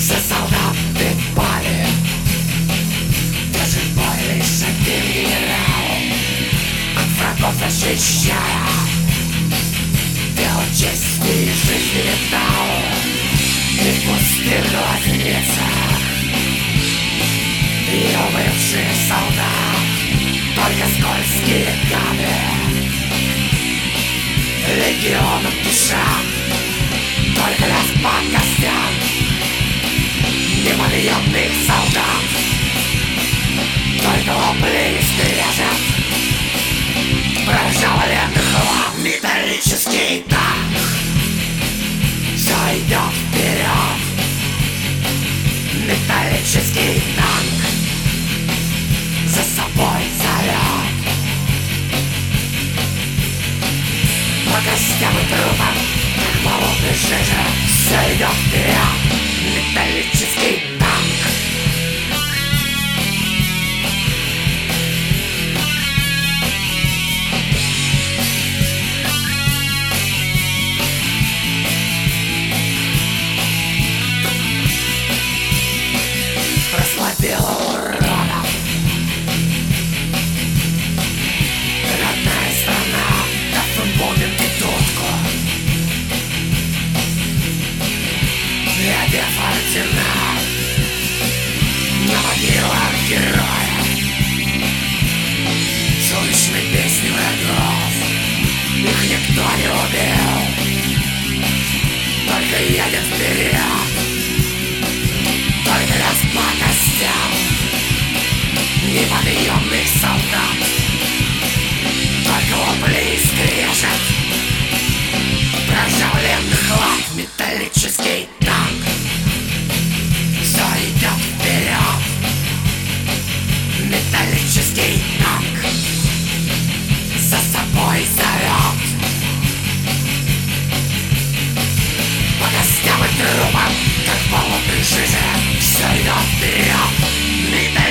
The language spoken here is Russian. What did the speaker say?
Все солдаты пали, даже бой лишь один генерал, от врагов защищая дело чести и жизни металл. И в пустых глазницах ее бывший солдат, только скользкие гады легионом дышат, только лязг по костям неподъемных солдат, только вопли и скрежет проржавленных лап. Металлический танк все идет вперед. Металлический танк за собой зовет. По костям и трупам, как болотной жиже, все идет вперед. Металлический танк. Расслабила уродов родная страна, как бомбим петутку. И одев ордена на могилах героя, солнечной песни врагов их никто не убил, только едет вперед, только лязг по костям неподъемных солдат, только вопли и скрежет проржавленных лап. Металлический танк все идет вперед. Металлический танк за собой зовет. По костям и трупам, как болотной жиже, все идет вперед.